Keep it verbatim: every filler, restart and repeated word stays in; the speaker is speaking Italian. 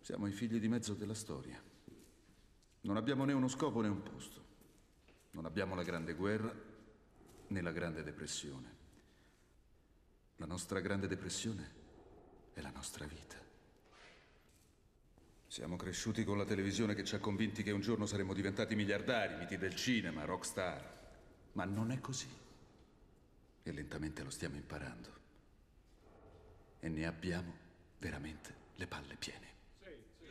Siamo i figli di mezzo della storia. Non abbiamo né uno scopo né un posto. Non abbiamo la Grande Guerra né la Grande Depressione. La nostra Grande Depressione è la nostra vita. Siamo cresciuti con la televisione che ci ha convinti che un giorno saremmo diventati miliardari, miti del cinema, rockstar. Ma non è così. E lentamente lo stiamo imparando. E ne abbiamo veramente le palle piene.